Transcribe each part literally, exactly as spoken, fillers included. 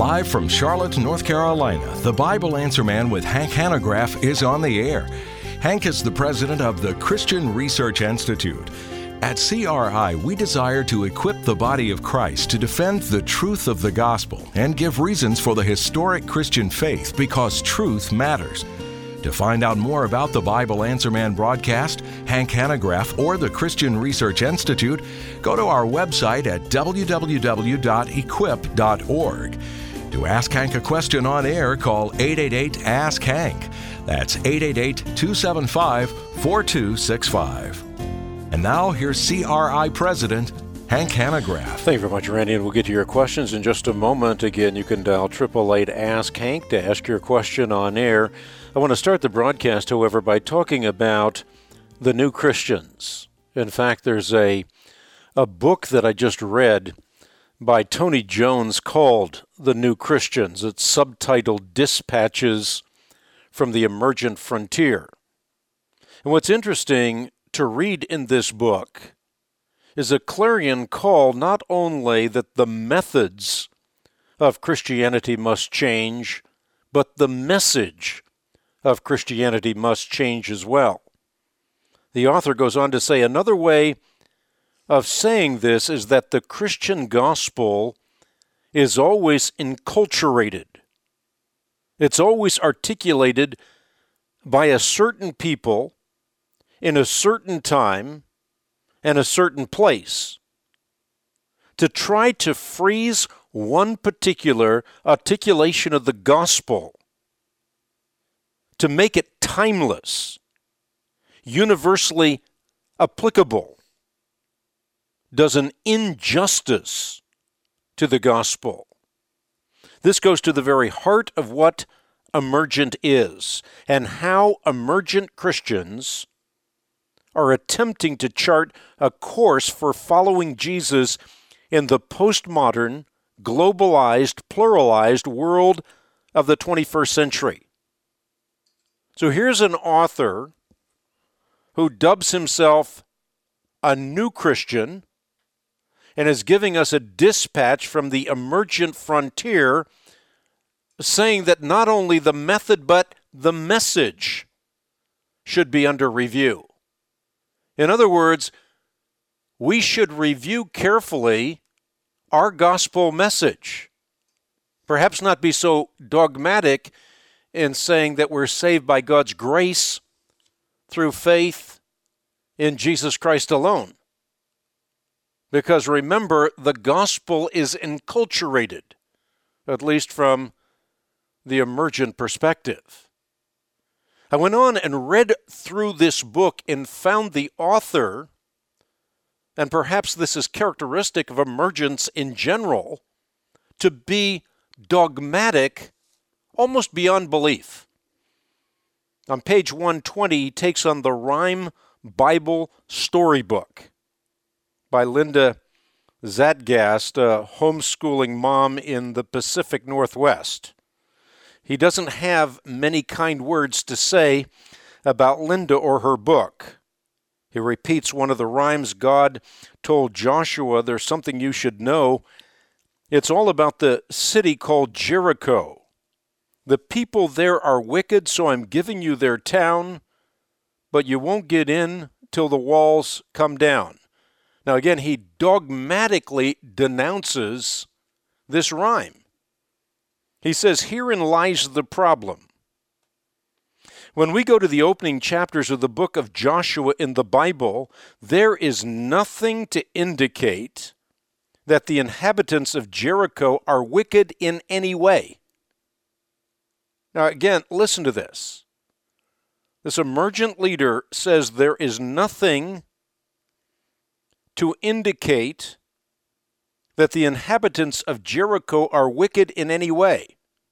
Live from Charlotte, North Carolina, the Bible Answer Man with Hank Hanegraaff is on the air. Hank is the president of the Christian Research Institute. At C R I, we desire to equip the body of Christ to defend the truth of the gospel and give reasons for the historic Christian faith because truth matters. To find out more about the Bible Answer Man broadcast, Hank Hanegraaff, or the Christian Research Institute, go to our website at w w w dot equip dot org. To ask Hank a question on air, call eight eight eight, ask Hank. That's eight eight eight, two seven five, four two six five. And now, here's C R I President Hank Hanegraaff. Thank you very much, Randy, and we'll get to your questions in just a moment. Again, you can dial eight eight eight, ask Hank to ask your question on air. I want to start the broadcast, however, by talking about the new Christians. In fact, there's a a book that I just read by Tony Jones called The New Christians. It's subtitled Dispatches from the Emergent Frontier. And what's interesting to read in this book is a clarion call not only that the methods of Christianity must change, but the message of Christianity must change as well. The author goes on to say another way of saying this is that the Christian gospel is always enculturated. It's always articulated by a certain people in a certain time and a certain place. To try to freeze one particular articulation of the gospel, to make it timeless, universally applicable, does an injustice to the gospel. This goes to the very heart of what emergent is and how emergent Christians are attempting to chart a course for following Jesus in the postmodern, globalized, pluralized world of the twenty-first century. So here's an author who dubs himself a new Christian and is giving us a dispatch from the emergent frontier saying that not only the method but the message should be under review. In other words, we should review carefully our gospel message. Perhaps not be so dogmatic in saying that we're saved by God's grace through faith in Jesus Christ alone. Because remember, the gospel is enculturated, at least from the emergent perspective. I went on and read through this book and found the author, and perhaps this is characteristic of emergence in general, to be dogmatic almost beyond belief. On page one twenty, he takes on the Rhyme Bible Storybook by Linda Zadgast, a homeschooling mom in the Pacific Northwest. He doesn't have many kind words to say about Linda or her book. He repeats one of the rhymes God told Joshua, there's something you should know. It's all about the city called Jericho. The people there are wicked, so I'm giving you their town, but you won't get in till the walls come down. Now again, he dogmatically denounces this rhyme. He says, herein lies the problem. When we go to the opening chapters of the book of Joshua in the Bible, there is nothing to indicate that the inhabitants of Jericho are wicked in any way. Now again, listen to this. This emergent leader says there is nothing to indicate that the inhabitants of Jericho are wicked in any way.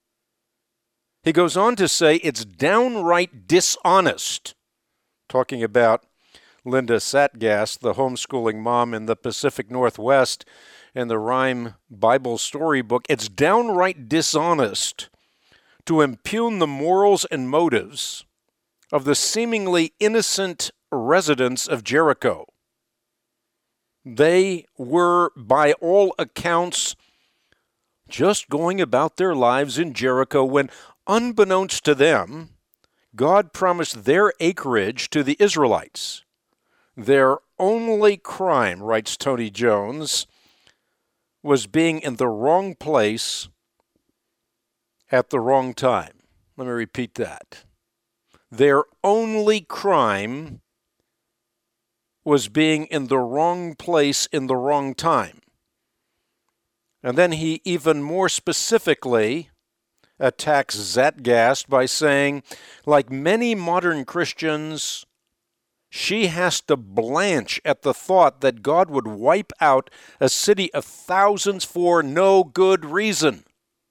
He goes on to say it's downright dishonest, talking about Linda Zadgast, the homeschooling mom in the Pacific Northwest, and the Rhyme Bible Storybook. It's downright dishonest to impugn the morals and motives of the seemingly innocent residents of Jericho. They were, by all accounts, just going about their lives in Jericho when, unbeknownst to them, God promised their acreage to the Israelites. Their only crime, writes Tony Jones, was being in the wrong place at the wrong time. Let me repeat that. Their only crime was being in the wrong place in the wrong time. And then he even more specifically attacks Zatgast by saying, like many modern Christians, she has to blanch at the thought that God would wipe out a city of thousands for no good reason.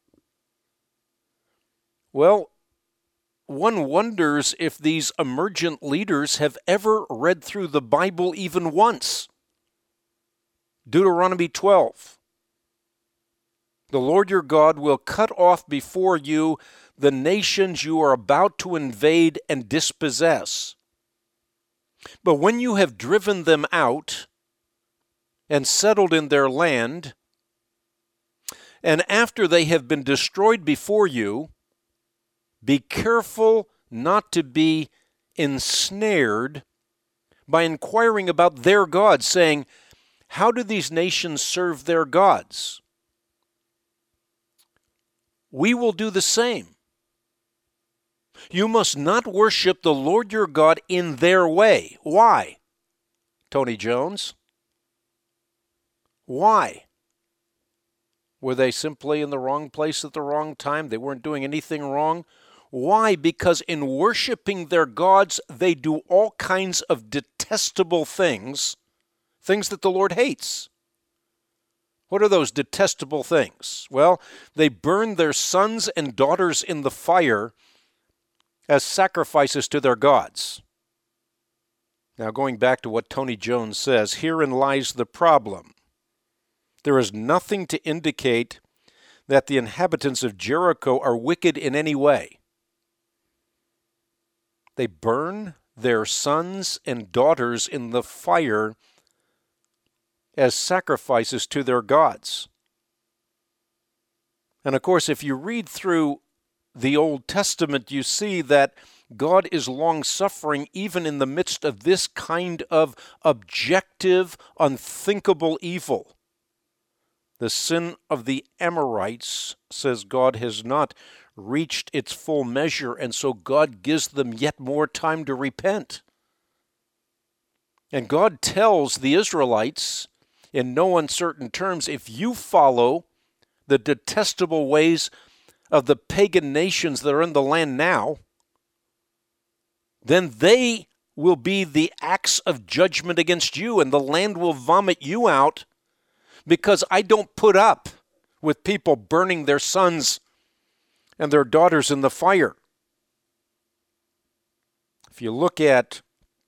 Well, one wonders if these emergent leaders have ever read through the Bible even once. Deuteronomy twelve. The Lord your God will cut off before you the nations you are about to invade and dispossess. But when you have driven them out and settled in their land, and after they have been destroyed before you, be careful not to be ensnared by inquiring about their gods, saying, how do these nations serve their gods? We will do the same. You must not worship the Lord your God in their way. Why? Tony Jones? Why? Were they simply in the wrong place at the wrong time? They weren't doing anything wrong? Why? Because in worshiping their gods, they do all kinds of detestable things, things that the Lord hates. What are those detestable things? Well, they burn their sons and daughters in the fire as sacrifices to their gods. Now, going back to what Tony Jones says, herein lies the problem. There is nothing to indicate that the inhabitants of Jericho are wicked in any way. They burn their sons and daughters in the fire as sacrifices to their gods. And of course, if you read through the Old Testament, you see that God is long-suffering even in the midst of this kind of objective, unthinkable evil. The sin of the Amorites, says God, has not reached its full measure, and so God gives them yet more time to repent. And God tells the Israelites in no uncertain terms, if you follow the detestable ways of the pagan nations that are in the land now, then they will be the axe of judgment against you, and the land will vomit you out, because I don't put up with people burning their sons and their daughters in the fire. If you look at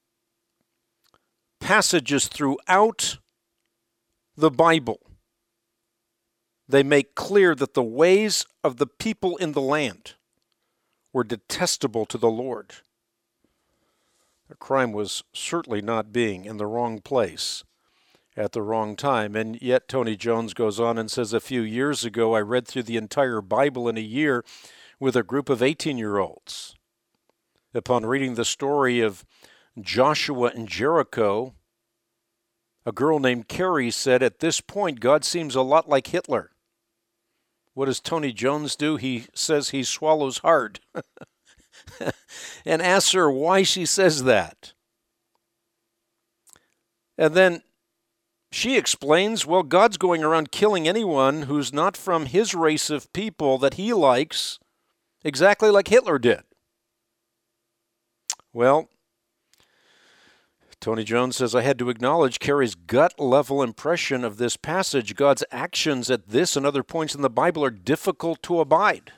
passages throughout the Bible, they make clear that the ways of the people in the land were detestable to the Lord. Their crime was certainly not being in the wrong place at the wrong time. And yet Tony Jones goes on and says, a few years ago I read through the entire Bible in a year with a group of eighteen-year-olds. Upon reading the story of Joshua and Jericho, a girl named Carrie said, at this point, God seems a lot like Hitler. What does Tony Jones do? He says he swallows hard and asks her why she says that. And then she explains, well, God's going around killing anyone who's not from his race of people that he likes, exactly like Hitler did. Well, Tony Jones says, I had to acknowledge Carrie's gut-level impression of this passage. God's actions at this and other points in the Bible are difficult to abide.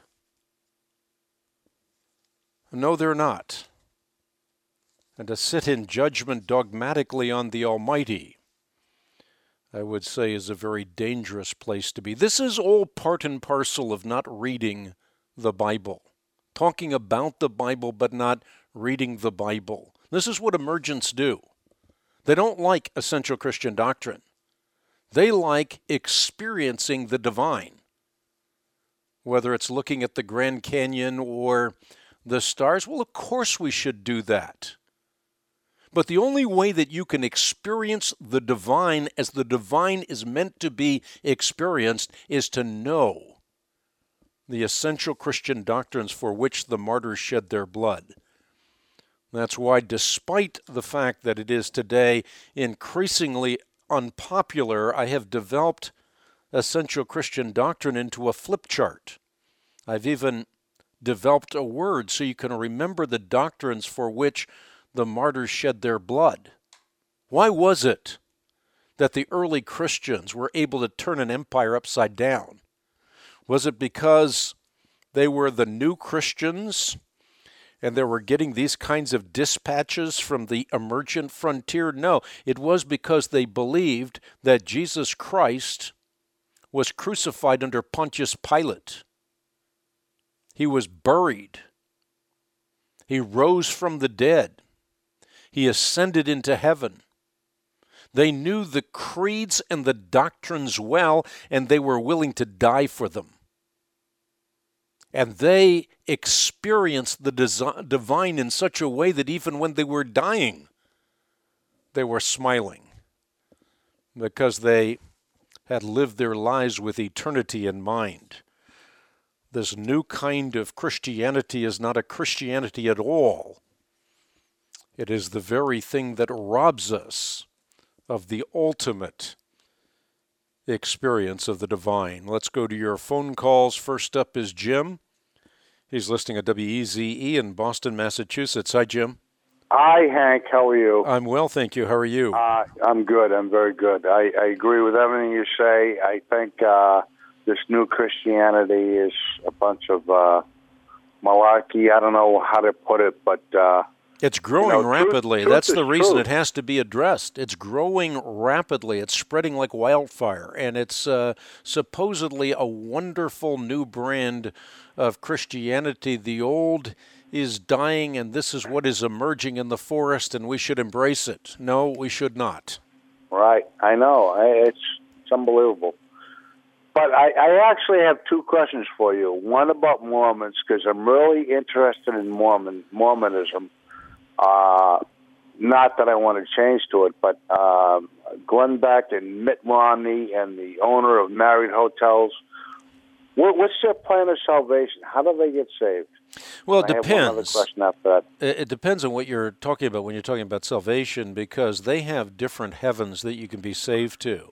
No, they're not. And to sit in judgment dogmatically on the Almighty, I would say, is a very dangerous place to be. This is all part and parcel of not reading the Bible, talking about the Bible but not reading the Bible. This is what emergents do. They don't like essential Christian doctrine. They like experiencing the divine. whether it's looking at the Grand Canyon or the stars. Well, of course we should do that. But the only way that you can experience the divine as the divine is meant to be experienced is to know the essential Christian doctrines for which the martyrs shed their blood. That's why, despite the fact that it is today increasingly unpopular, I have developed essential Christian doctrine into a flip chart. I've even developed a word so you can remember the doctrines for which the martyrs shed their blood. Why was it that the early Christians were able to turn an empire upside down? Was it because they were the new Christians and they were getting these kinds of dispatches from the emergent frontier? No, it was because they believed that Jesus Christ was crucified under Pontius Pilate. He was buried. He rose from the dead. He ascended into heaven. They knew the creeds and the doctrines well, and they were willing to die for them. And they experienced the desi- divine in such a way that even when they were dying, they were smiling because they had lived their lives with eternity in mind. This new kind of Christianity is not a Christianity at all. It is the very thing that robs us of the ultimate experience of the divine. Let's go to your phone calls. First up is Jim. He's listening at W E Z E in Boston, Massachusetts. Hi, Jim. Hi, Hank. How are you? I'm well, thank you. How are you? Uh, I'm good. I'm very good. I, I agree with everything you say. I think uh, this new Christianity is a bunch of uh, malarkey. I don't know how to put it, but... Uh, It's growing you know, rapidly. truth, That's truth the reason truth. it has to be addressed. It's growing rapidly. It's spreading like wildfire. And it's uh, supposedly a wonderful new brand of Christianity. The old is dying, and this is what is emerging in the forest, and we should embrace it. No, we should not. Right. I know. I, it's, it's unbelievable. But I, I actually have two questions for you. One about Mormons, because I'm really interested in Mormon Mormonism. Uh, not that I want to change to it, but uh, Glenn Beck and Mitt Romney and the owner of Marriott Hotels, what, what's their plan of salvation? How do they get saved? Well, it I have one other depends. question after that. It it depends on what you're talking about when you're talking about salvation, because they have different heavens that you can be saved to.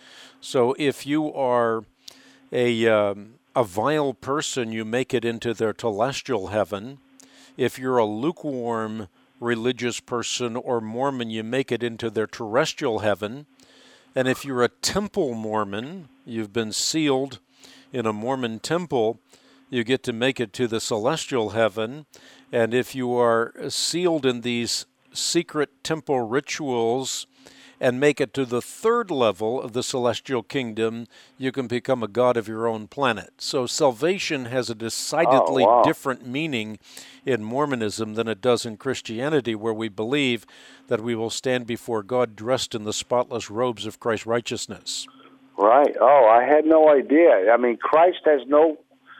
So if you are a um, a vile person, you make it into their telestial heaven. If you're a lukewarm religious person or Mormon, you make it into their terrestrial heaven. And if you're a temple Mormon, you've been sealed in a Mormon temple, you get to make it to the celestial heaven. And if you are sealed in these secret temple rituals and make it to the third level of the celestial kingdom, you can become a god of your own planet. So salvation has a decidedly Oh, wow. different meaning in Mormonism than it does in Christianity, where we believe that we will stand before God dressed in the spotless robes of Christ's righteousness. Right. Oh, I had no idea. I mean, Christ has no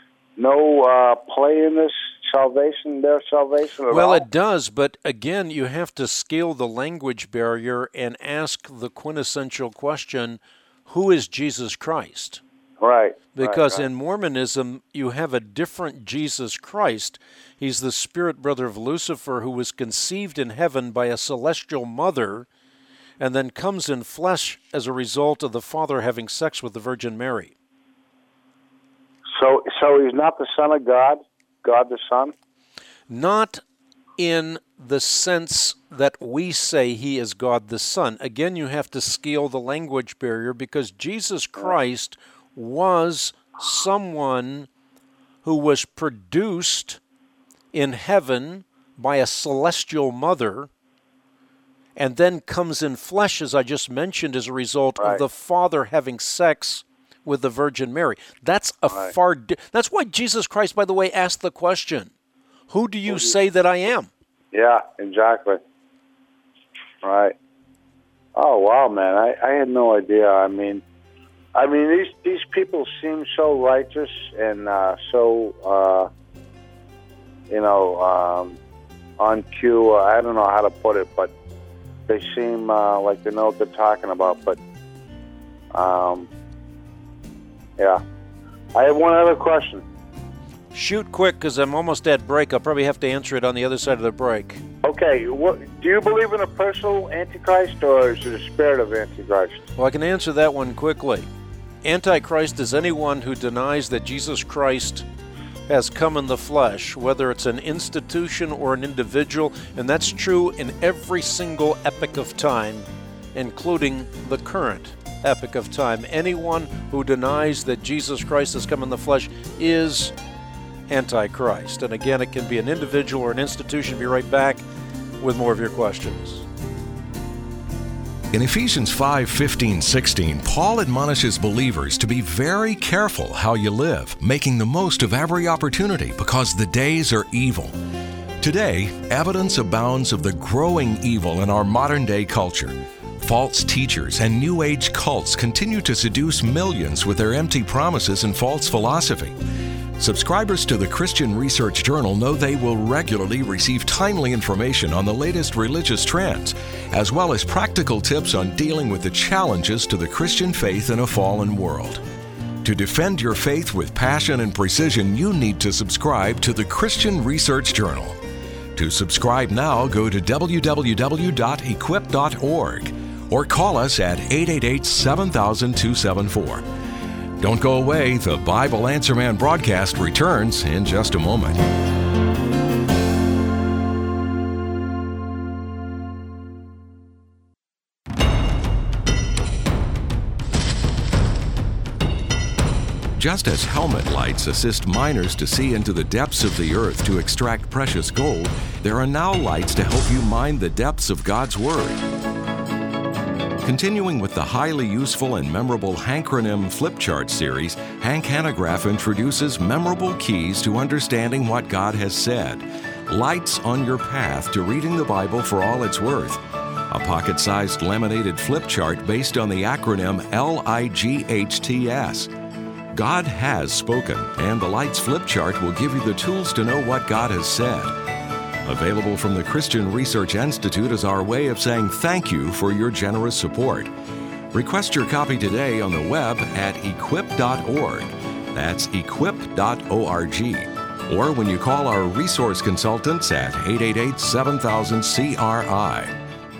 no uh, play in this salvation, their salvation at Well, all? it does, but again, you have to scale the language barrier and ask the quintessential question, who is Jesus Christ? Right. Because right, right. in Mormonism, you have a different Jesus Christ. He's the spirit brother of Lucifer, who was conceived in heaven by a celestial mother and then comes in flesh as a result of the Father having sex with the Virgin Mary. So, so he's not the Son of God, God the Son? Not in the sense that we say he is God the Son. Again, you have to scale the language barrier because Jesus Christ was someone who was produced in heaven by a celestial mother and then comes in flesh, as I just mentioned, as a result Right. of the Father having sex with the Virgin Mary. That's a Right. far... Di- That's why Jesus Christ, by the way, asked the question, who do you say that I am? Yeah, exactly. Right. Oh, wow, man. I, I had no idea. I mean, I mean, these these people seem so righteous and uh, so, uh, you know, um, on cue. I don't know how to put it, but they seem uh, like they know what they're talking about. But, um, yeah. I have one other question. Shoot quick, because I'm almost at break. I'll probably have to answer it on the other side of the break. Okay, what, do you believe in a personal Antichrist, or is it a spirit of Antichrist? Well, I can answer that one quickly. Antichrist is anyone who denies that Jesus Christ has come in the flesh, whether it's an institution or an individual, and that's true in every single epoch of time, including the current epoch of time. Anyone who denies that Jesus Christ has come in the flesh is Antichrist. And again, it can be an individual or an institution. Be right back with more of your questions. In Ephesians five, fifteen, sixteen, Paul admonishes believers to be very careful how you live, making the most of every opportunity because the days are evil. Today, evidence abounds of the growing evil in our modern-day culture. False teachers and New Age cults continue to seduce millions with their empty promises and false philosophy. Subscribers to the Christian Research Journal know they will regularly receive timely information on the latest religious trends, as well as practical tips on dealing with the challenges to the Christian faith in a fallen world. To defend your faith with passion and precision, you need to subscribe to the Christian Research Journal. To subscribe now, go to w w w dot equip dot org or call us at eight eight eight, seven thousand, two seven four. Don't go away. The Bible Answer Man broadcast returns in just a moment. Just as helmet lights assist miners to see into the depths of the earth to extract precious gold, there are now lights to help you mine the depths of God's Word. Continuing with the highly useful and memorable Hankronym Flip Chart series, Hank Hanegraaff introduces memorable keys to understanding what God has said. Lights on your path to reading the Bible for all it's worth. A pocket-sized laminated flip chart based on the acronym L I G H T S. God has spoken, and the Lights Flip Chart will give you the tools to know what God has said. Available from the Christian Research Institute as our way of saying thank you for your generous support. Request your copy today on the web at equip dot org. That's equip dot org. Or when you call our resource consultants at eight eight eight, seven thousand, C R I.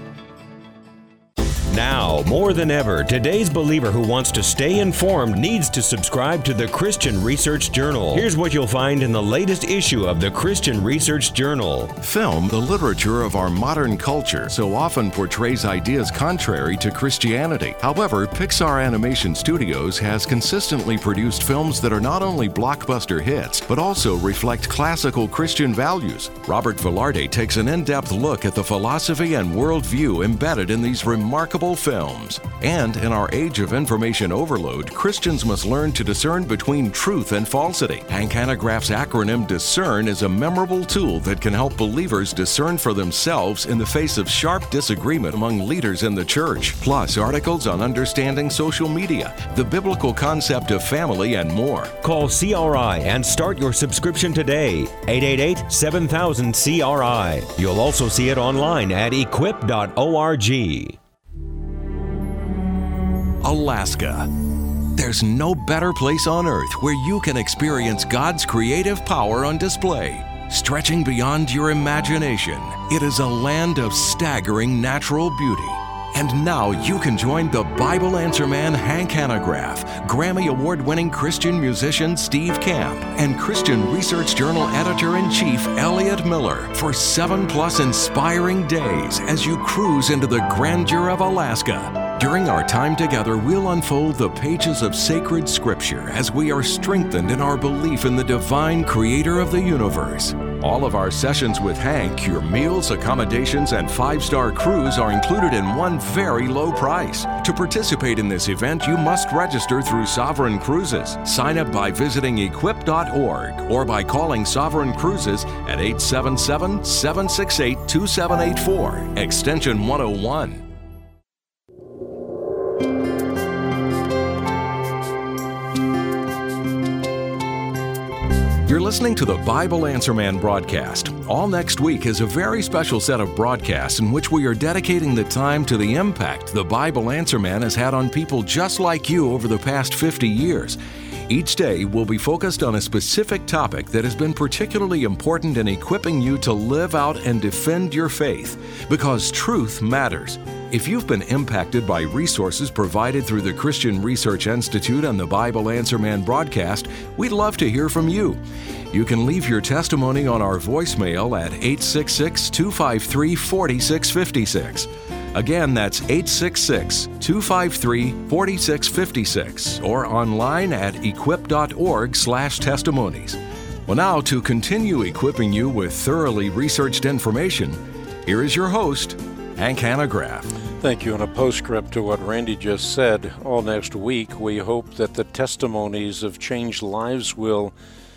Now, more than ever, today's believer who wants to stay informed needs to subscribe to the Christian Research Journal. Here's what you'll find in the latest issue of the Christian Research Journal. Film, the literature of our modern culture, so often portrays ideas contrary to Christianity. However, Pixar Animation Studios has consistently produced films that are not only blockbuster hits, but also reflect classical Christian values. Robert Velarde takes an in-depth look at the philosophy and worldview embedded in these remarkable films. And in our age of information overload, Christians must learn to discern between truth and falsity. Hank Hanegraaff's acronym DISCERN is a memorable tool that can help believers discern for themselves in the face of sharp disagreement among leaders in the church. Plus, articles on understanding social media, the biblical concept of family, and more. Call C R I and start your subscription today. eight eight eight, seven thousand, C R I. You'll also see it online at equip dot org. Alaska. There's no better place on earth where you can experience God's creative power on display, stretching beyond your imagination. It is a land of staggering natural beauty. And now you can join the Bible Answer Man Hank Hanegraaff, Grammy Award-winning Christian musician Steve Camp, and Christian Research Journal Editor-in-Chief Elliot Miller for seven plus inspiring days as you cruise into the grandeur of Alaska. During our time together, we'll unfold the pages of sacred scripture as we are strengthened in our belief in the divine creator of the universe. All of our sessions with Hank, your meals, accommodations, and five-star cruise are included in one very low price. To participate in this event, you must register through Sovereign Cruises. Sign up by visiting equip dot org or by calling Sovereign Cruises at eight seven seven, seven six eight, two seven eight four, extension one oh one. You're listening to the Bible Answer Man broadcast. All next week is a very special set of broadcasts in which we are dedicating the time to the impact the Bible Answer Man has had on people just like you over the past fifty years. Each day will be focused on a specific topic that has been particularly important in equipping you to live out and defend your faith, because truth matters. If you've been impacted by resources provided through the Christian Research Institute and the Bible Answer Man broadcast, we'd love to hear from you. You can leave your testimony on our voicemail at eight six six, two five three, four six five six. Again, that's eight six six, two five three, four six five six or online at equip dot org slash testimonies. Well, now, to continue equipping you with thoroughly researched information, here is your host, Hank Hanegraaff. Thank you. And a postscript to what Randy just said, all next week, we hope that the testimonies of changed lives will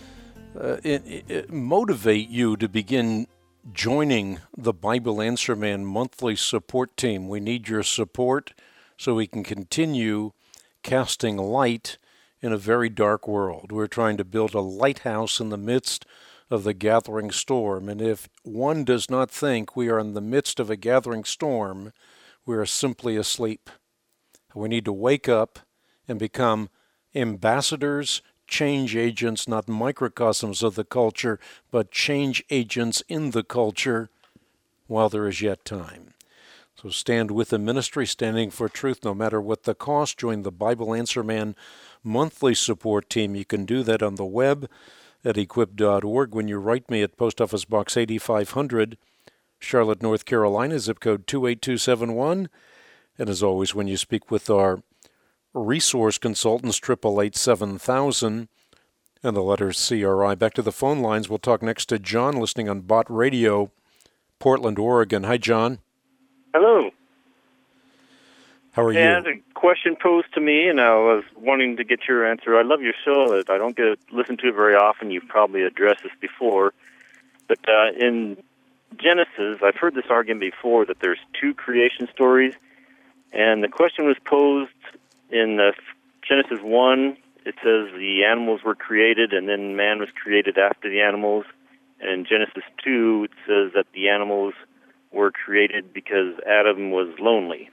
uh, it, it motivate you to begin joining the Bible Answer Man monthly support team. We need your support so we can continue casting light in a very dark world. We're trying to build a lighthouse in the midst of the gathering storm. And if one does not think we are in the midst of a gathering storm, we are simply asleep. We need to wake up and become ambassadors, change agents, not microcosms of the culture, but change agents in the culture while there is yet time. So stand with the ministry, standing for truth, no matter what the cost. Join the Bible Answer Man monthly support team. You can do that on the web at equip dot org. When you write me at Post Office Box eighty-five hundred, Charlotte, North Carolina, zip code two eight two seven one. And as always, when you speak with our resource consultants, eight eight eight, seven thousand, and the letters C R I. Back to the phone lines. We'll talk next to John, listening on Bott Radio, Portland, Oregon. Hi, John. Hello. How are you? I had a question posed to me, and I was wanting to get your answer. I love your show. I don't get listen to it very often. You've probably addressed this before. But uh, in Genesis, I've heard this argument before, that there's two creation stories. And the question was posed in uh, Genesis one. It says the animals were created, and then man was created after the animals. And in Genesis two, it says that the animals were created because Adam was lonely.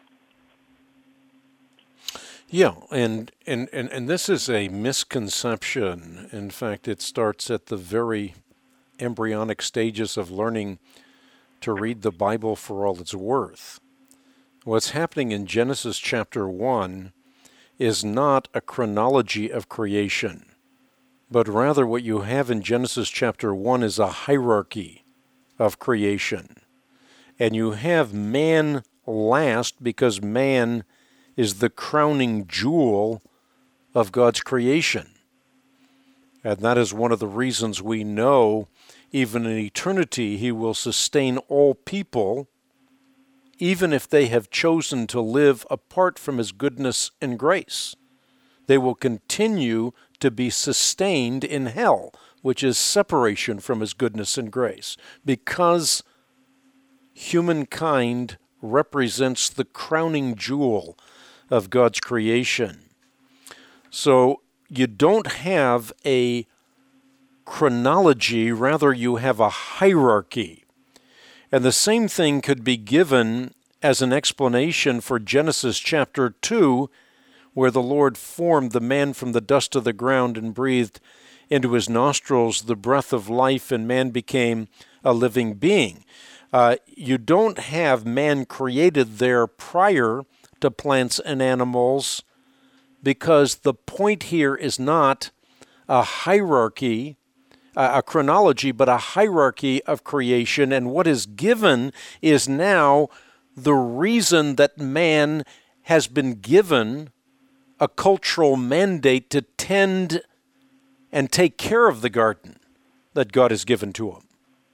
Yeah, and, and, and, and this is a misconception. In fact, it starts at the very embryonic stages of learning to read the Bible for all it's worth. What's happening in Genesis chapter one is not a chronology of creation, but rather what you have in Genesis chapter one is a hierarchy of creation. And you have man last because man is the crowning jewel of God's creation. And that is one of the reasons we know even in eternity he will sustain all people, even if they have chosen to live apart from his goodness and grace. They will continue to be sustained in hell, which is separation from his goodness and grace, because humankind represents the crowning jewel of God's creation. So you don't have a chronology, rather you have a hierarchy. And the same thing could be given as an explanation for Genesis chapter two, where the Lord formed the man from the dust of the ground and breathed into his nostrils the breath of life, and man became a living being. Uh, you don't have man created there prior to plants and animals, because the point here is not a hierarchy, a chronology, but a hierarchy of creation. And what is given is now the reason that man has been given a cultural mandate to tend and take care of the garden that God has given to him.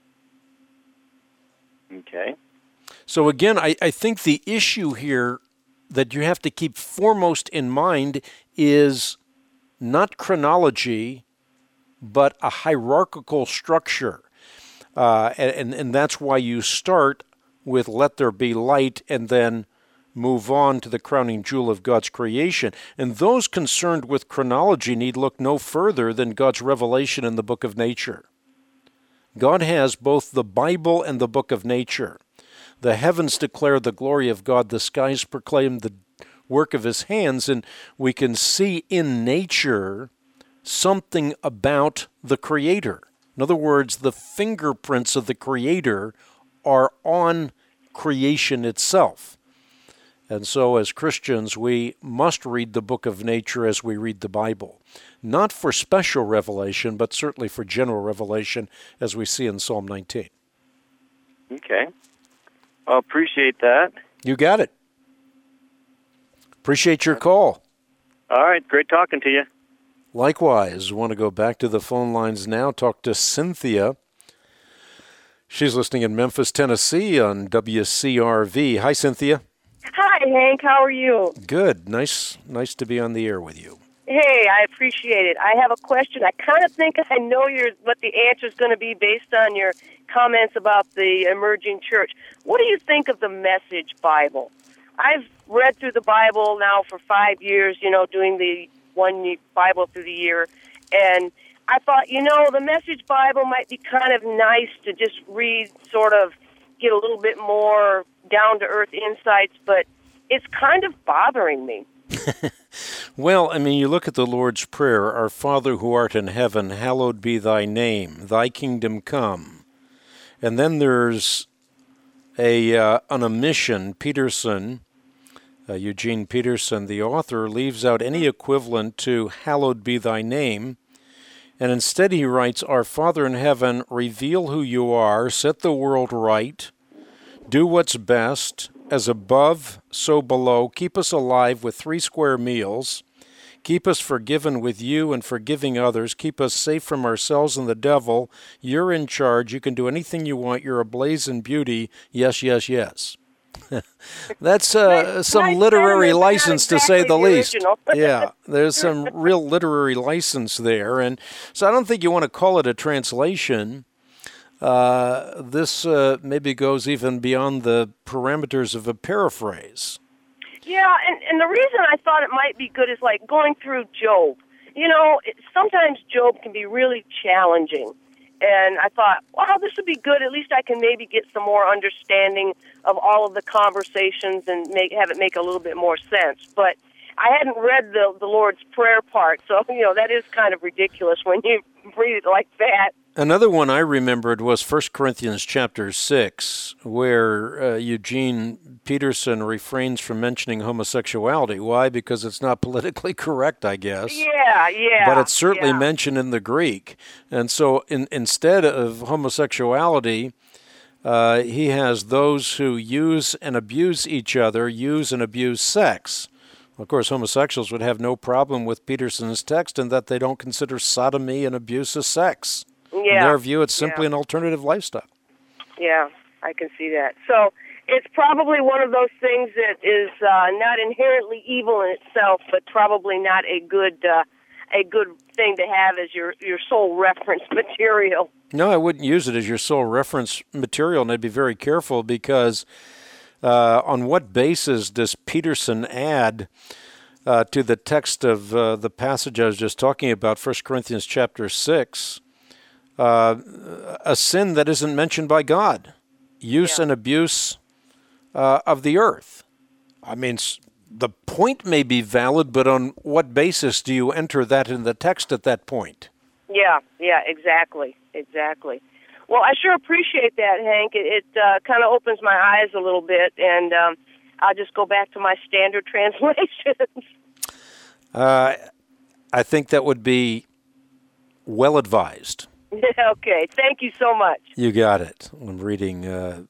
Okay. So again, I, I think the issue here that you have to keep foremost in mind is not chronology, but a hierarchical structure. Uh, and, and that's why you start with let there be light, and then move on to the crowning jewel of God's creation. And those concerned with chronology need look no further than God's revelation in the book of nature. God has both the Bible and the book of nature. The heavens declare the glory of God. The skies proclaim the work of his hands. And we can see in nature something about the Creator. In other words, the fingerprints of the Creator are on creation itself. And so as Christians, we must read the book of nature as we read the Bible. Not for special revelation, but certainly for general revelation, as we see in Psalm nineteen. Okay. Well, appreciate that. You got it. Appreciate your call. All right. Great talking to you. Likewise, want to go back to the phone lines now, talk to Cynthia. She's listening in Memphis, Tennessee on W C R V. Hi, Cynthia. Hi, Hank. How are you? Good. Nice nice to be on the air with you. Hey, I appreciate it. I have a question. I kind of think I know your, what the answer is going to be based on your comments about the emerging church. What do you think of the Message Bible? I've read through the Bible now for five years, you know, doing the one Bible through the year, and I thought, you know, the Message Bible might be kind of nice to just read, sort of get a little bit more down-to-earth insights, but it's kind of bothering me. Well, I mean, you look at the Lord's Prayer, Our Father who art in heaven, hallowed be thy name, thy kingdom come. And then there's a uh, an omission. Peterson, uh, Eugene Peterson, the author, leaves out any equivalent to hallowed be thy name. And instead he writes, Our Father in heaven, reveal who you are, set the world right, do what's best, as above, so below, keep us alive with three square meals, keep us forgiven with you and forgiving others, keep us safe from ourselves and the devil, you're in charge, you can do anything you want, you're ablaze in beauty, yes, yes, yes. That's uh, Nice- some nice literary sermon, but not license to say exactly the the least. original. Yeah, there's some real literary license there. And so I don't think you want to call it a translation. Uh, this uh, maybe goes even beyond the parameters of a paraphrase. Yeah, and, and the reason I thought it might be good is like going through Job. You know, it, sometimes Job can be really challenging. And I thought, wow, this would be good. At least I can maybe get some more understanding of all of the conversations and make have it make a little bit more sense. But I hadn't read the, the Lord's Prayer part, so, you know, that is kind of ridiculous when you read it like that. Another one I remembered was First Corinthians chapter six, where uh, Eugene Peterson refrains from mentioning homosexuality. Why? Because it's not politically correct, I guess. Yeah, yeah. But it's certainly yeah. mentioned in the Greek. And so in, instead of homosexuality, uh, he has those who use and abuse each other, use and abuse sex. Of course, homosexuals would have no problem with Peterson's text in that they don't consider sodomy and abuse as sex. Yeah. In their view, it's simply yeah. an alternative lifestyle. Yeah, I can see that. So it's probably one of those things that is uh, not inherently evil in itself, but probably not a good uh, a good thing to have as your, your sole reference material. No, I wouldn't use it as your sole reference material, and I'd be very careful because uh, on what basis does Peterson add uh, to the text of uh, the passage I was just talking about, First Corinthians chapter six, Uh, a sin that isn't mentioned by God, use Yeah. and abuse uh, of the earth? I mean, the point may be valid, but on what basis do you enter that in the text at that point? Yeah, yeah, exactly, exactly. Well, I sure appreciate that, Hank. It, it uh, kind of opens my eyes a little bit, and um, I'll just go back to my standard translations. Uh, I think that would be well advised. Okay, thank you so much. You got it. I'm reading uh,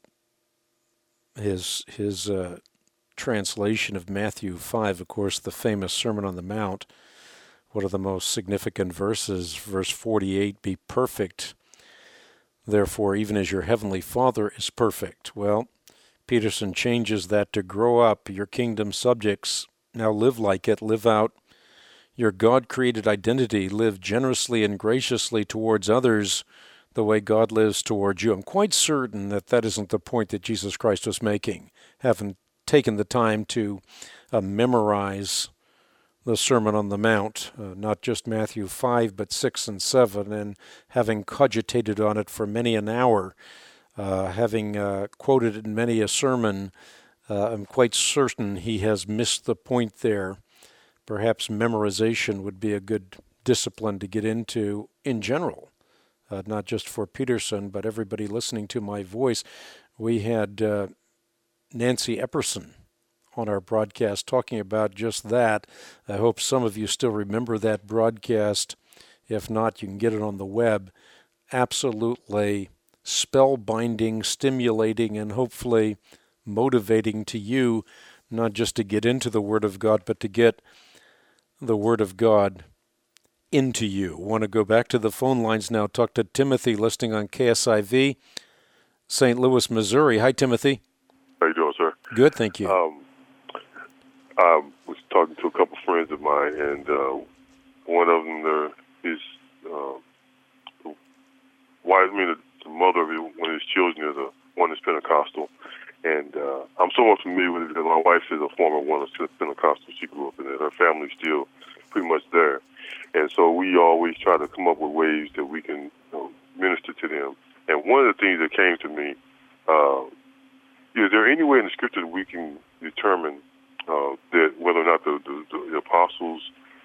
his his uh, translation of Matthew five, of course, the famous Sermon on the Mount. One of the most significant verses, verse forty-eight, be perfect, therefore, even as your heavenly Father is perfect. Well, Peterson changes that to grow up, your kingdom subjects. Now live like it, live out your God-created identity, live generously and graciously towards others the way God lives towards you. I'm quite certain that that isn't the point that Jesus Christ was making, having taken the time to uh, memorize the Sermon on the Mount, uh, not just Matthew five, but six and seven, and having cogitated on it for many an hour, uh, having uh, quoted it in many a sermon, uh, I'm quite certain he has missed the point there. Perhaps memorization would be a good discipline to get into in general, uh, not just for Peterson, but everybody listening to my voice. We had uh, Nancy Epperson on our broadcast talking about just that. I hope some of you still remember that broadcast. If not, you can get it on the web. Absolutely spellbinding, stimulating, and hopefully motivating to you, not just to get into the Word of God, but to get the Word of God into you. I want to go back to the phone lines now. Talk to Timothy, listening on K S I V, Saint Louis, Missouri. Hi, Timothy. How you doing, sir? Good, thank you. Um, I was talking to a couple friends of mine, and uh, one of them, uh, his uh, wife, I mean, the mother of one of his children is a one is Pentecostal, and uh, I'm somewhat familiar with it because my wife is a former one of Pentecostal. She grew up in it. Her family's still pretty much there, and so we always try to come up with ways that we can you know, minister to them. And one of the things that came to me, uh, is there any way in the Scripture that we can determine Uh, that whether or not the, the, the apostles'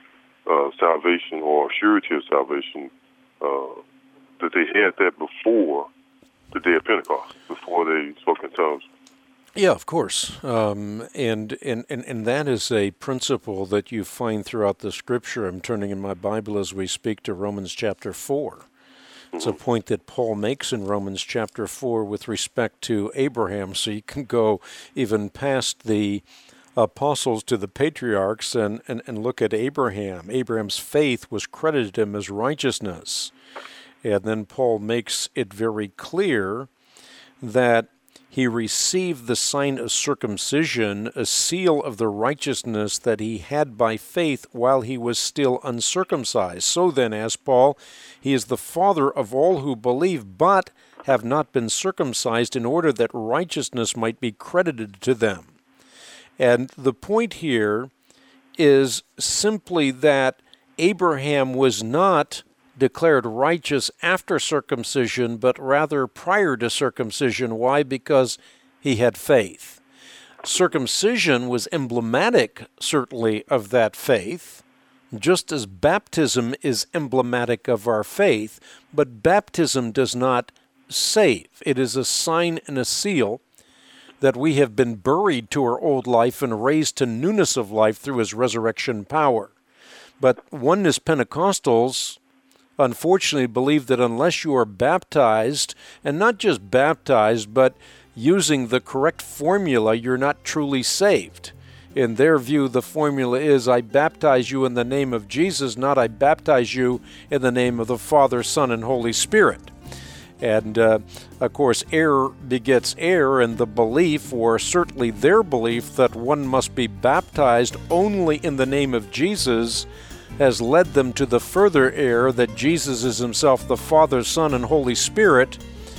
uh, salvation or surety of salvation, uh, that they had that before the day of Pentecost, before they spoke in tongues? Yeah, of course. Um, and, and, and, and that is a principle that you find throughout the Scripture. I'm turning in my Bible as we speak to Romans chapter four. It's a point that Paul makes in Romans chapter four with respect to Abraham, so you can go even past the apostles to the patriarchs and, and, and look at Abraham. Abraham's faith was credited him as righteousness. And then Paul makes it very clear that he received the sign of circumcision, a seal of the righteousness that he had by faith while he was still uncircumcised. So then, as Paul, he is the father of all who believe, but have not been circumcised, in order that righteousness might be credited to them. And the point here is simply that Abraham was not declared righteous after circumcision, but rather prior to circumcision. Why? Because he had faith. Circumcision was emblematic, certainly, of that faith, just as baptism is emblematic of our faith, but baptism does not save. It is a sign and a seal that we have been buried to our old life and raised to newness of life through his resurrection power. But Oneness Pentecostals, unfortunately, believe that unless you are baptized, and not just baptized, but using the correct formula, you're not truly saved. In their view, the formula is, I baptize you in the name of Jesus, not I baptize you in the name of the Father, Son, and Holy Spirit. And, uh, of course, error begets error, and the belief, or certainly their belief, that one must be baptized only in the name of Jesus has led them to the further error that Jesus is himself the Father, Son, and Holy Spirit,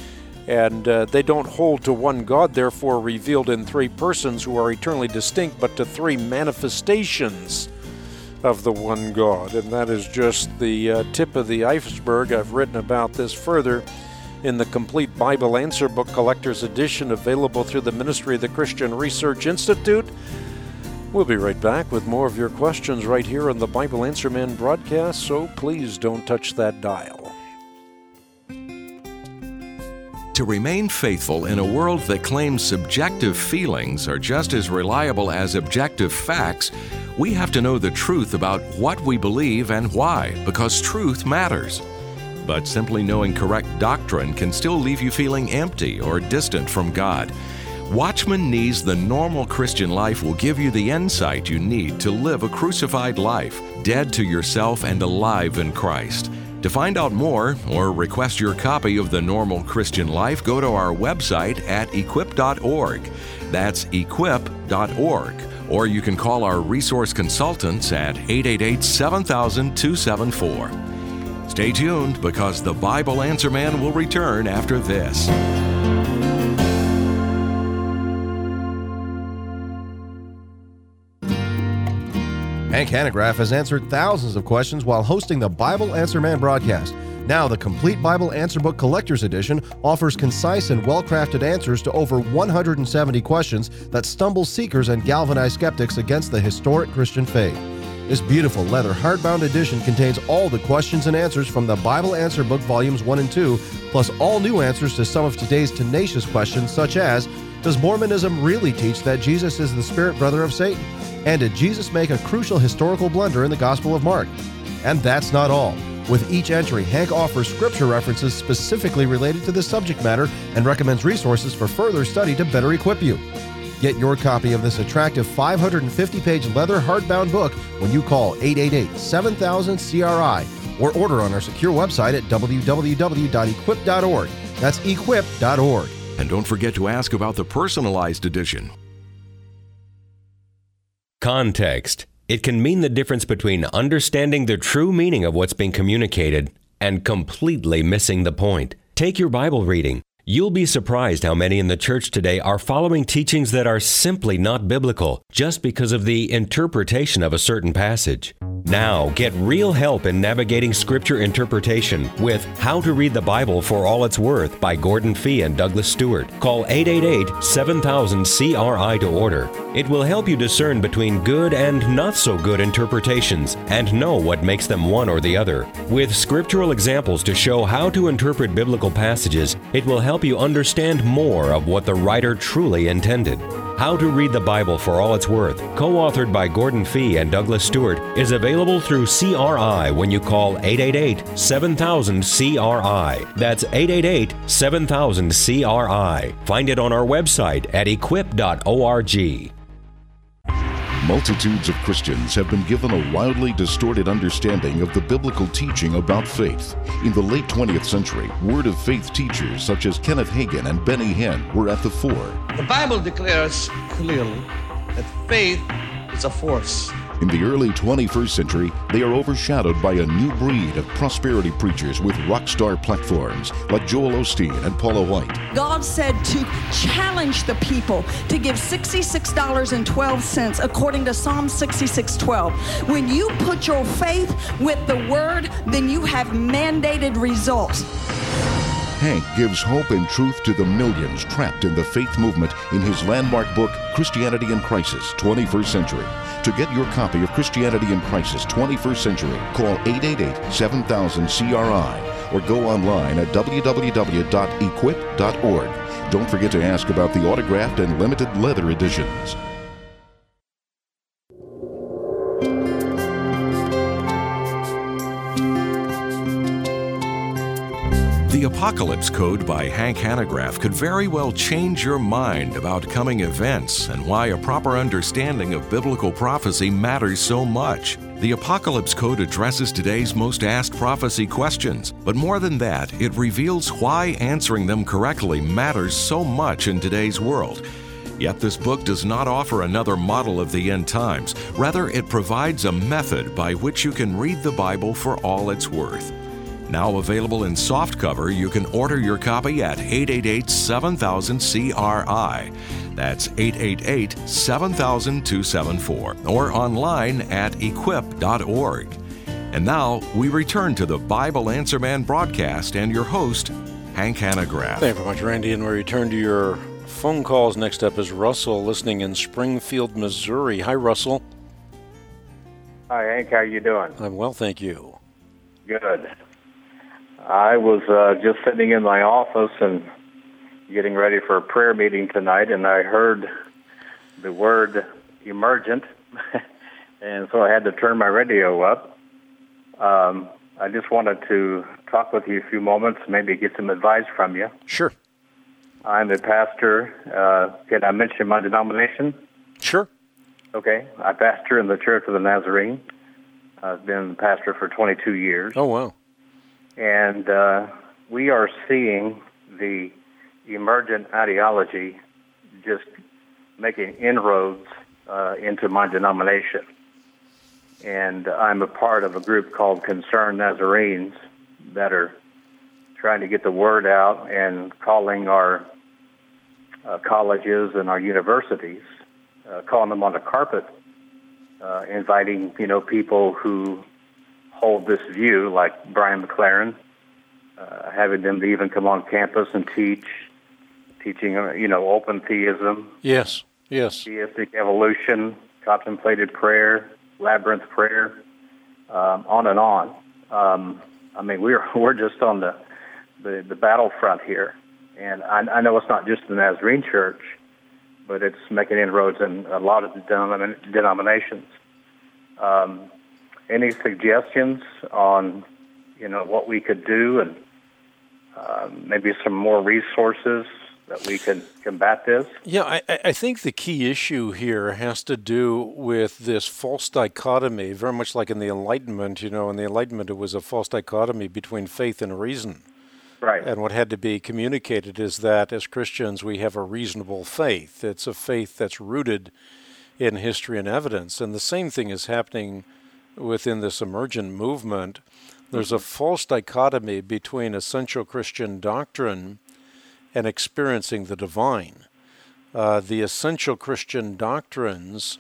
and uh, they don't hold to one God, therefore revealed in three persons who are eternally distinct, but to three manifestations of the one God. And that is just the uh, tip of the iceberg. I've written about this further in the Complete Bible Answer Book Collector's Edition, available through the Ministry of the Christian Research Institute. We'll be right back with more of your questions right here on the Bible Answer Man broadcast, so please don't touch that dial. To remain faithful in a world that claims subjective feelings are just as reliable as objective facts, we have to know the truth about what we believe and why, because truth matters. But simply knowing correct doctrine can still leave you feeling empty or distant from God. Watchman Nee's The Normal Christian Life will give you the insight you need to live a crucified life, dead to yourself and alive in Christ. To find out more or request your copy of The Normal Christian Life, go to our website at equip dot org. That's equip dot org. Or you can call our resource consultants at eight eight eight, seven thousand, two seven four. Stay tuned, because the Bible Answer Man will return after this. Hank Hanegraaff has answered thousands of questions while hosting the Bible Answer Man broadcast. Now, the Complete Bible Answer Book Collector's Edition offers concise and well-crafted answers to over one hundred seventy questions that stumble seekers and galvanize skeptics against the historic Christian faith. This beautiful leather hardbound edition contains all the questions and answers from the Bible Answer Book Volumes one and two, plus all new answers to some of today's tenacious questions such as, does Mormonism really teach that Jesus is the spirit brother of Satan? And did Jesus make a crucial historical blunder in the Gospel of Mark? And that's not all. With each entry, Hank offers scripture references specifically related to this subject matter and recommends resources for further study to better equip you. Get your copy of this attractive five hundred fifty page leather hardbound book when you call eight eight eight, seven thousand, C R I or order on our secure website at w w w dot equip dot org. That's equip dot org. And don't forget to ask about the personalized edition. Context. It can mean the difference between understanding the true meaning of what's being communicated and completely missing the point. Take your Bible reading. You'll be surprised how many in the church today are following teachings that are simply not biblical just because of the interpretation of a certain passage. Now, get real help in navigating scripture interpretation with How to Read the Bible for All It's Worth by Gordon Fee and Douglas Stewart. Call eight eight eight, seven thousand, C R I to order. It will help you discern between good and not so good interpretations and know what makes them one or the other. With scriptural examples to show how to interpret biblical passages, it will help you understand more of what the writer truly intended. How to Read the Bible for All It's Worth, co-authored by Gordon Fee and Douglas Stewart, is available through C R I when you call eight eight eight, seven thousand, C R I. That's eight eight eight, seven thousand, C R I. Find it on our website at equip dot org. Multitudes of Christians have been given a wildly distorted understanding of the biblical teaching about faith. In the late twentieth century, Word of Faith teachers such as Kenneth Hagin and Benny Hinn were at the fore. The Bible declares clearly that faith is a force. In the early twenty-first century, they are overshadowed by a new breed of prosperity preachers with rock star platforms like Joel Osteen and Paula White. God said to challenge the people to give sixty-six dollars and twelve cents according to Psalm sixty-six twelve. When you put your faith with the Word, then you have mandated results. Hank gives hope and truth to the millions trapped in the faith movement in his landmark book, Christianity in Crisis, twenty-first century. To get your copy of Christianity in Crisis, twenty-first century, call eight eight eight, seven thousand, C R I or go online at w w w dot equip dot org. Don't forget to ask about the autographed and limited leather editions. The Apocalypse Code by Hank Hanegraaff could very well change your mind about coming events and why a proper understanding of biblical prophecy matters so much. The Apocalypse Code addresses today's most asked prophecy questions, but more than that, it reveals why answering them correctly matters so much in today's world. Yet this book does not offer another model of the end times. Rather, it provides a method by which you can read the Bible for all it's worth. Now available in softcover, you can order your copy at eight eight eight, seven thousand, C R I. That's eight eight eight, seven thousand, two seven four, or online at equip dot org. And now we return to the Bible Answer Man broadcast and your host, Hank Hanegraaff. Thank you very much, Randy, and we return to your phone calls. Next up is Russell, listening in Springfield, Missouri. Hi, Russell. Hi, Hank. How you doing? I'm well, thank you. Good. I was uh, just sitting in my office and getting ready for a prayer meeting tonight, and I heard the word emergent, and so I had to turn my radio up. Um, I just wanted to talk with you a few moments, maybe get some advice from you. Sure. I'm a pastor. Uh, can I mention my denomination? Sure. Okay. I pastor in the Church of the Nazarene. I've been pastor for twenty-two years. Oh, wow. And uh, we are seeing the emergent ideology just making inroads uh, into my denomination. And I'm a part of a group called Concerned Nazarenes that are trying to get the word out and calling our uh, colleges and our universities, uh, calling them on the carpet uh, inviting, you know, people who hold this view, like Brian McLaren, uh, having them to even come on campus and teach, teaching, uh, you know, open theism. Yes, yes. Theistic evolution, contemplated prayer, labyrinth prayer, um, on and on. Um, I mean, we're we're just on the, the, the battlefront here. And I, I know it's not just the Nazarene Church, but it's making inroads in a lot of the denom- denominations. Um, any suggestions on, you know, what we could do, and uh, maybe some more resources that we can combat this? Yeah, I, I think the key issue here has to do with this false dichotomy, very much like in the Enlightenment. You know, in the Enlightenment, it was a false dichotomy between faith and reason. Right. And what had to be communicated is that as Christians, we have a reasonable faith. It's a faith that's rooted in history and evidence. And the same thing is happening within this emergent movement. There's a false dichotomy between essential Christian doctrine and experiencing the divine. Uh, the essential Christian doctrines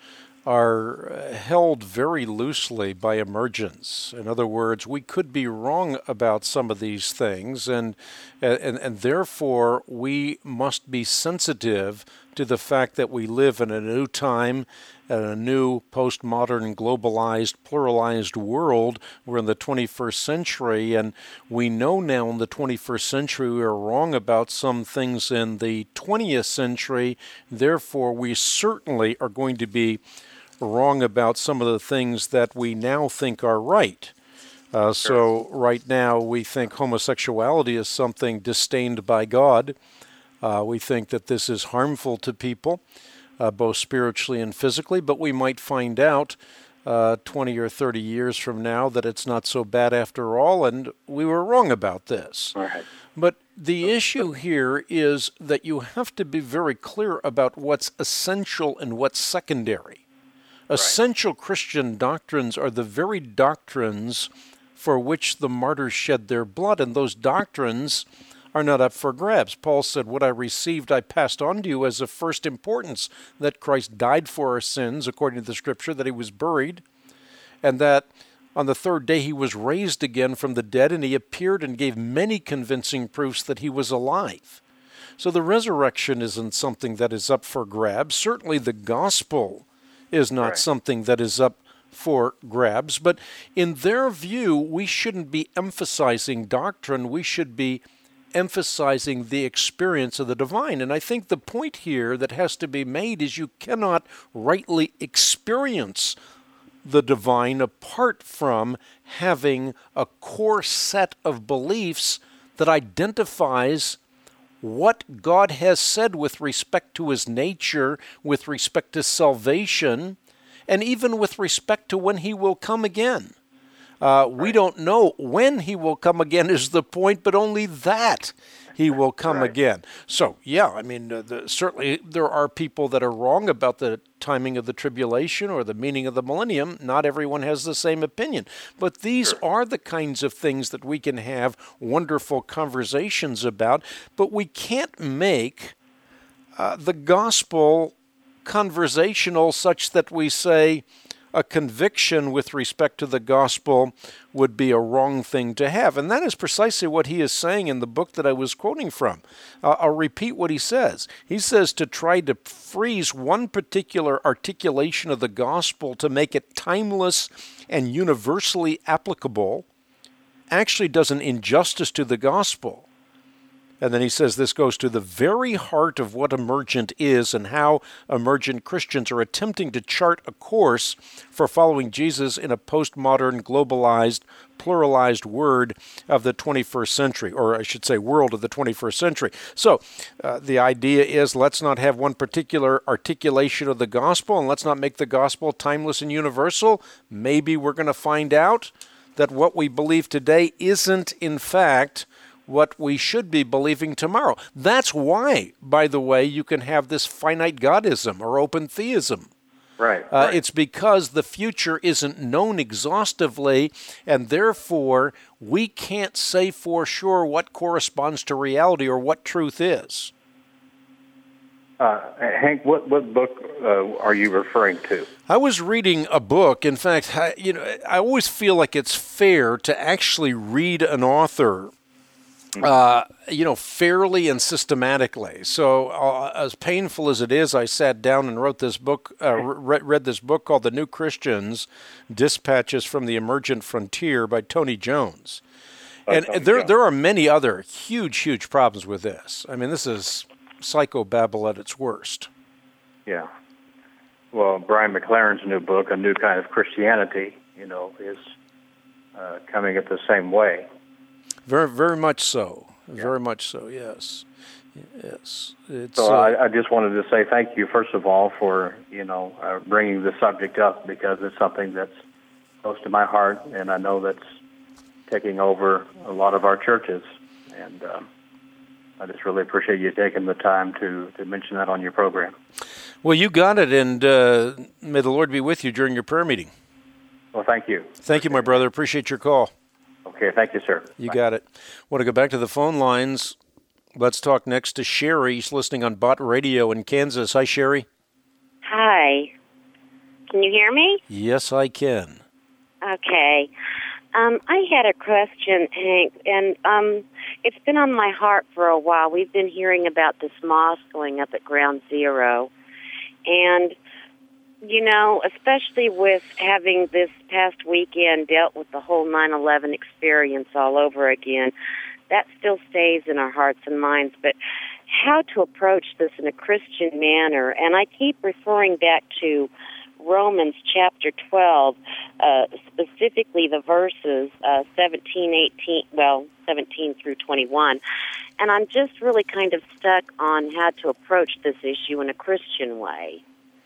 are held very loosely by emergence. In other words, we could be wrong about some of these things, and and, and therefore we must be sensitive to the fact that we live in a new time, in a new postmodern, globalized, pluralized world. We're in the twenty-first century, and we know now in the twenty-first century we are wrong about some things in the twentieth century. Therefore, we certainly are going to be wrong about some of the things that we now think are right. Uh, so right now we think homosexuality is something disdained by God. Uh, we think that this is harmful to people, uh, both spiritually and physically, but we might find out uh, twenty or thirty years from now that it's not so bad after all, and we were wrong about this. All right. But the issue here is that you have to be very clear about what's essential and what's secondary. Essential Christian doctrines are the very doctrines for which the martyrs shed their blood, and those doctrines are not up for grabs. Paul said, "What I received I passed on to you as of first importance, that Christ died for our sins, according to the Scripture, that he was buried, and that on the third day he was raised again from the dead, and he appeared and gave many convincing proofs that he was alive." So the resurrection isn't something that is up for grabs. Certainly the gospel is not right. something that is up for grabs. But in their view, we shouldn't be emphasizing doctrine. We should be emphasizing the experience of the divine. And I think the point here that has to be made is you cannot rightly experience the divine apart from having a core set of beliefs that identifies what God has said with respect to his nature, with respect to salvation, and even with respect to when he will come again. Uh, we don't know when he will come again is the point, but only that he will come right. again. So, yeah, I mean, uh, the, certainly there are people that are wrong about the timing of the tribulation or the meaning of the millennium. Not everyone has the same opinion. But these sure. are the kinds of things that we can have wonderful conversations about, but we can't make uh, the gospel conversational such that we say, a conviction with respect to the gospel would be a wrong thing to have. And that is precisely what he is saying in the book that I was quoting from. Uh, I'll repeat what he says. He says to try to freeze one particular articulation of the gospel to make it timeless and universally applicable actually does an injustice to the gospel. And then he says this goes to the very heart of what emergent is and how emergent Christians are attempting to chart a course for following Jesus in a postmodern, globalized, pluralized word of the twenty-first century, or I should say world of the twenty-first century. So uh, the idea is let's not have one particular articulation of the gospel, and let's not make the gospel timeless and universal. Maybe we're going to find out that what we believe today isn't, in fact, what we should be believing tomorrow. That's why, by the way, you can have this finite godism or open theism. Right, uh, right. It's because the future isn't known exhaustively, and therefore we can't say for sure what corresponds to reality or what truth is. Uh, Hank, what, what book uh, are you referring to? I was reading a book. In fact, I, you know, I always feel like it's fair to actually read an author, uh, you know, fairly and systematically. So, uh, as painful as it is, I sat down and wrote this book, uh, re- read this book called "The New Christians: Dispatches from the Emergent Frontier" by Tony Jones. And Tony there, Jones. there are many other huge, huge problems with this. I mean, this is psychobabble at its worst. Yeah. Well, Brian McLaren's new book, A New Kind of Christianity, you know, is uh, coming at the same way. Very, very much so. Yeah. Very much so. Yes. Yes. It's, so uh, I, I just wanted to say thank you, first of all, for you know uh, bringing the subject up, because it's something that's close to my heart, and I know that's taking over a lot of our churches, and um, I just really appreciate you taking the time to, to mention that on your program. Well, you got it, and uh, may the Lord be with you during your prayer meeting. Well, thank you. Thank you, my brother. Appreciate your call. Okay, thank you, sir. You Bye. got it. Want to go back to the phone lines. Let's talk next to Sherry. She's listening on Bott Radio in Kansas. Hi, Sherry. Hi. Can you hear me? Yes, I can. Okay. Um, I had a question, Hank, and um, it's been on my heart for a while. We've been hearing about this mosque going up at Ground Zero, and, you know, especially with having this past weekend dealt with the whole nine eleven experience all over again, that still stays in our hearts and minds. But how to approach this in a Christian manner, and I keep referring back to Romans chapter twelve, uh, specifically the verses uh, seventeen, eighteen, well, seventeen through twenty-one. And I'm just really kind of stuck on how to approach this issue in a Christian way.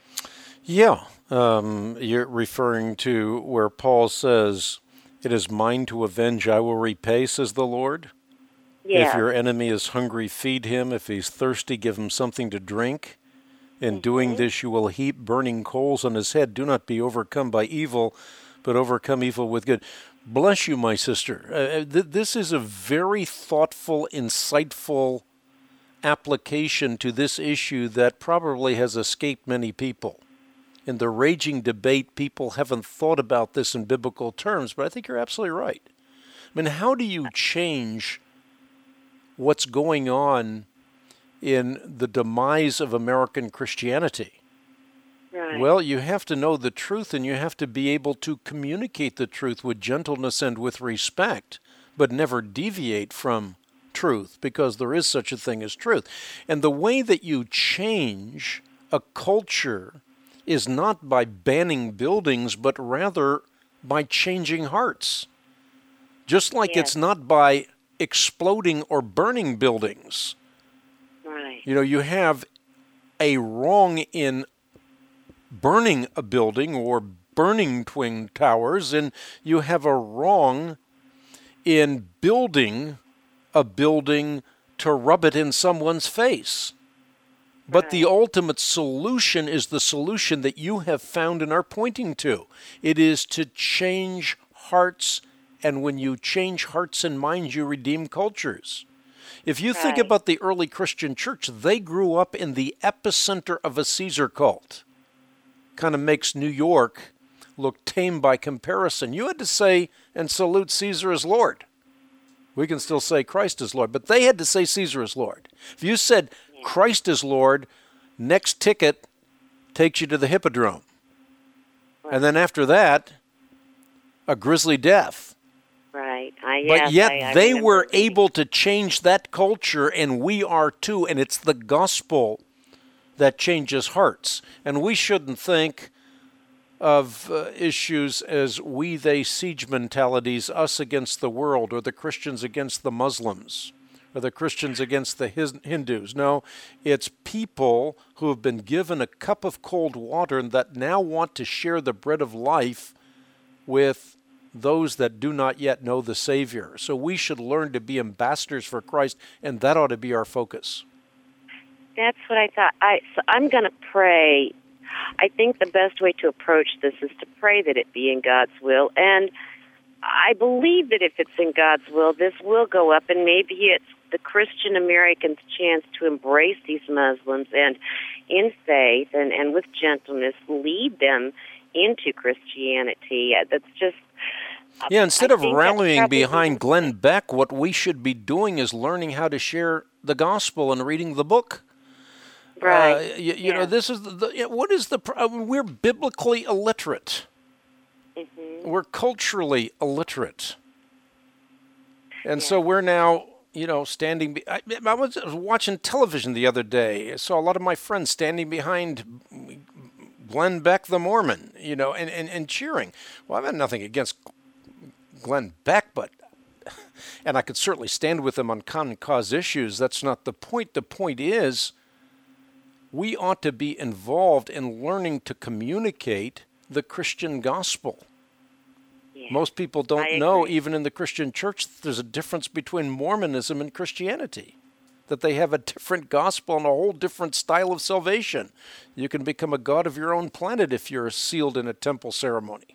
Yeah. Um, you're referring to where Paul says, "It is mine to avenge, I will repay," says the Lord. Yeah. If your enemy is hungry, feed him. If he's thirsty, give him something to drink. In mm-hmm. doing this, you will heap burning coals on his head. Do not be overcome by evil, but overcome evil with good. Bless you, my sister. Uh, th- this is a very thoughtful, insightful application to this issue that probably has escaped many people. In the raging debate, people haven't thought about this in biblical terms, but I think you're absolutely right. I mean, how do you change what's going on in the demise of American Christianity? Right. Well, you have to know the truth, and you have to be able to communicate the truth with gentleness and with respect, but never deviate from truth, because there is such a thing as truth. And the way that you change a culture is not by banning buildings, but rather by changing hearts. Just like yes. it's not by exploding or burning buildings. Right. You know, you have a wrong in burning a building or burning Twin Towers, and you have a wrong in building a building to rub it in someone's face. But right. the ultimate solution is the solution that you have found and are pointing to. It is to change hearts, and when you change hearts and minds, you redeem cultures. If you right. think about the early Christian church, they grew up in the epicenter of a Caesar cult. Kind of makes New York look tame by comparison. You had to say and salute Caesar as Lord. We can still say Christ is Lord, but they had to say Caesar is Lord. If you said yeah. Christ is Lord, next ticket takes you to the Hippodrome. Right. And then after that, a grisly death. Right. I, but yes, yet I, I they were thinking. able to change that culture, and we are too. And it's the gospel that changes hearts. And we shouldn't think of uh, issues as we-they siege mentalities, us against the world, or the Christians against the Muslims, or the Christians against the Hindus. No, it's people who have been given a cup of cold water and that now want to share the bread of life with those that do not yet know the Savior. So we should learn to be ambassadors for Christ, and that ought to be our focus. That's what I thought. I, so I'm going to pray. I think the best way to approach this is to pray that it be in God's will. And I believe that if it's in God's will, this will go up, and maybe it's the Christian Americans' chance to embrace these Muslims and in faith and, and with gentleness lead them into Christianity. That's just... Yeah, instead I of think rallying that's behind Glenn Beck, what we should be doing is learning how to share the gospel and reading the book. Right. Uh, you, you yeah. know, this is the, the what is the I mean, we're biblically illiterate. Mm-hmm. We're culturally illiterate. And yeah. so we're now, you know, standing be- I, I was watching television the other day. I saw a lot of my friends standing behind Glenn Beck the Mormon, you know, and, and, and cheering. Well, I've had nothing against Glenn Beck, but and I could certainly stand with him on common cause issues. That's not the point. The point is we ought to be involved in learning to communicate the Christian gospel. Yeah, most people don't know, even in the Christian church, there's a difference between Mormonism and Christianity, that they have a different gospel and a whole different style of salvation. You can become a god of your own planet if you're sealed in a temple ceremony.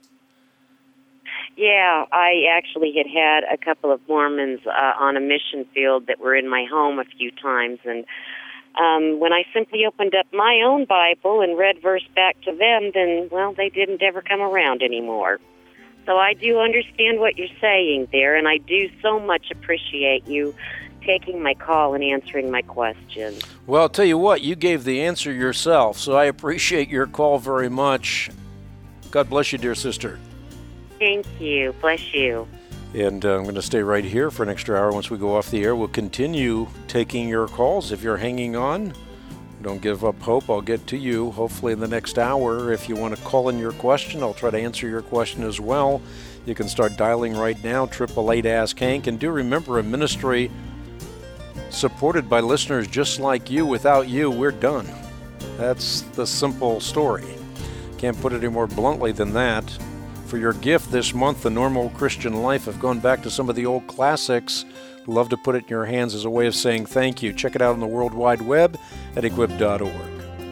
Yeah, I actually had had a couple of Mormons uh, on a mission field that were in my home a few times, and Um, when I simply opened up my own Bible and read verse back to them, then, well, they didn't ever come around anymore. So I do understand what you're saying there, and I do so much appreciate you taking my call and answering my questions. Well, I'll tell you what, you gave the answer yourself, so I appreciate your call very much. God bless you, dear sister. Thank you. Bless you. And uh, I'm going to stay right here for an extra hour. Once we go off the air, we'll continue taking your calls. If you're hanging on, don't give up hope. I'll get to you hopefully in the next hour. If you want to call in your question, I'll try to answer your question as well. You can start dialing right now, eight eight eight, ask Hank. And do remember, a ministry supported by listeners just like you. Without you, we're done. That's the simple story. Can't put it any more bluntly than that. For your gift this month, The Normal Christian Life, I've gone back to some of the old classics. Love to put it in your hands as a way of saying thank you. Check it out on the World Wide Web at equip dot org.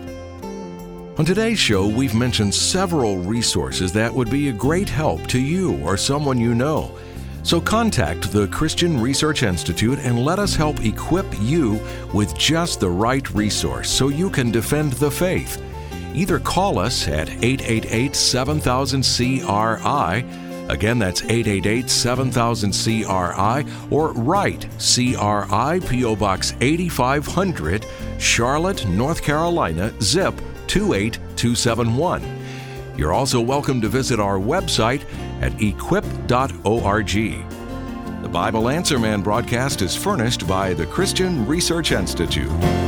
On today's show, we've mentioned several resources that would be a great help to you or someone you know. So contact the Christian Research Institute and let us help equip you with just the right resource so you can defend the faith. Either call us at eight eight eight, seven thousand, C R I. Again, that's eight eight eight, seven thousand, C R I. Or write C R I, P O Box eighty-five hundred, Charlotte, North Carolina, zip two eight two seven one. You're also welcome to visit our website at equip dot org. The Bible Answer Man broadcast is furnished by the Christian Research Institute.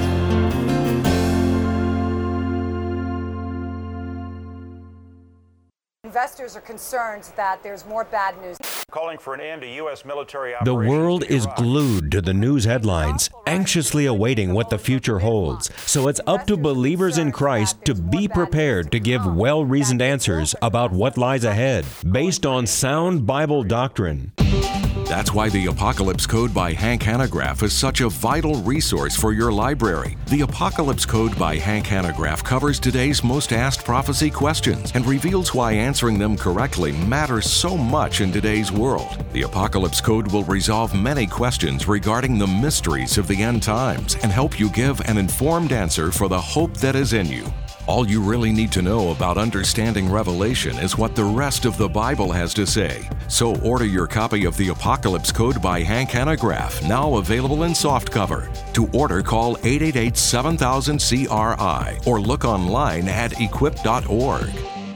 Investors are concerned that there's more bad news. Calling for an end to U S military The operations. world is glued to the news headlines, anxiously awaiting what the future holds. So it's up to believers in Christ to be prepared to give well-reasoned answers about what lies ahead, based on sound Bible doctrine. That's why the Apocalypse Code by Hank Hanegraaff is such a vital resource for your library. The Apocalypse Code by Hank Hanegraaff covers today's most asked prophecy questions and reveals why answering them correctly matters so much in today's world. The Apocalypse Code will resolve many questions regarding the mysteries of the end times and help you give an informed answer for the hope that is in you. All you really need to know about understanding Revelation is what the rest of the Bible has to say. So order your copy of the Apocalypse Code by Hank Hanegraaff, now available in softcover. To order, call eight eight eight, seven thousand, C R I or look online at equip dot org.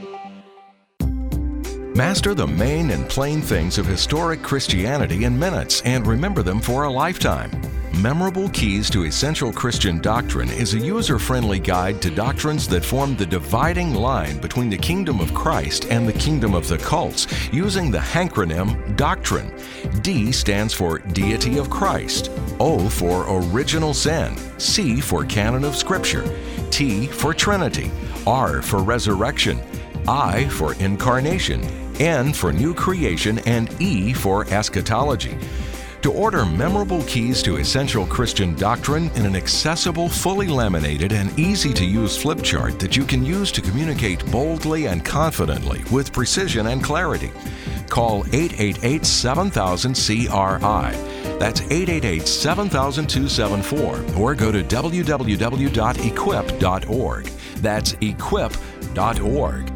Master the main and plain things of historic Christianity in minutes and remember them for a lifetime. Memorable Keys to Essential Christian Doctrine is a user-friendly guide to doctrines that form the dividing line between the kingdom of Christ and the kingdom of the cults, using the hankronym Doctrine. D stands for Deity of Christ, O for Original Sin, C for Canon of Scripture, T for Trinity, R for Resurrection, I for Incarnation, N for New Creation, and E for Eschatology. To order Memorable Keys to Essential Christian Doctrine in an accessible, fully laminated, and easy-to-use flip chart that you can use to communicate boldly and confidently with precision and clarity, call eight eight eight, seven thousand, C R I. That's eight eight eight, seven thousand, two seven four, or go to w w w dot equip dot org. That's equip dot org.